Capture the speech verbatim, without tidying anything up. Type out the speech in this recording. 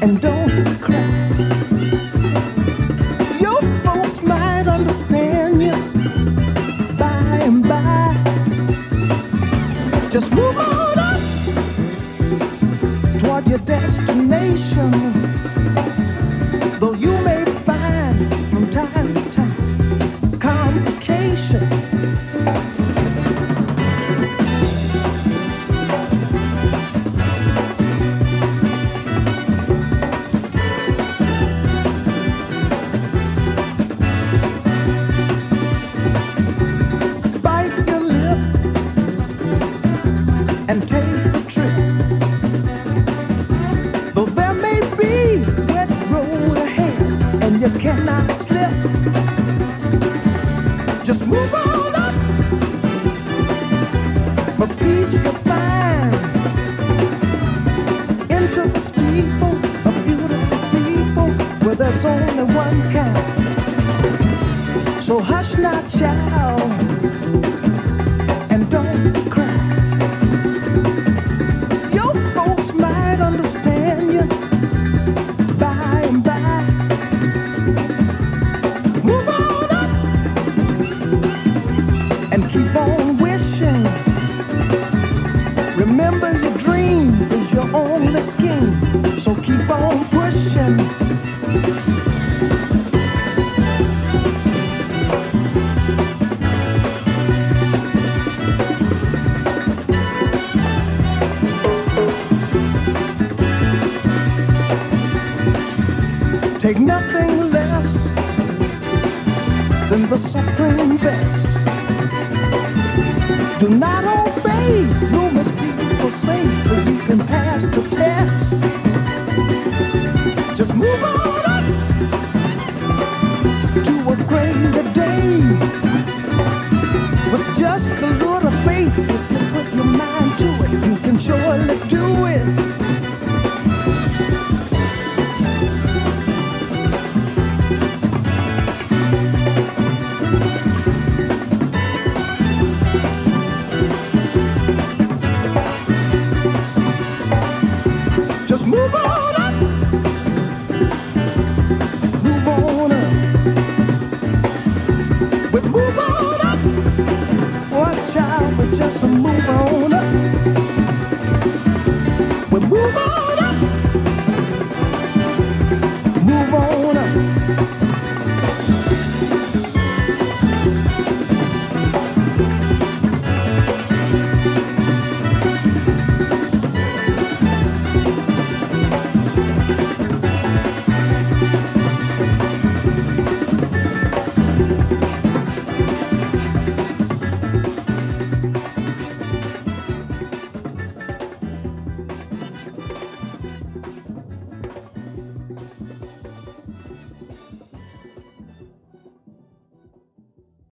and don't cry. Your folks might understand you by and by. Just move on up toward your destination, though you may find from time to time complications. And take the trip, though there may be wet road ahead and you cannot slip. Just move on up, for peace you'll find into the steeple of beautiful people where there's only one kind. So hush not, child, and don't cry. Understand you by and by. Move on up and keep on wishing. Remember your dream is your only scheme, so keep on pushing. Take nothing less than the supreme best. Do not obey rumors people say, but you can pass the test. Just move on up to a greater day. With just a little faith, if you put your mind to it, you can surely do it.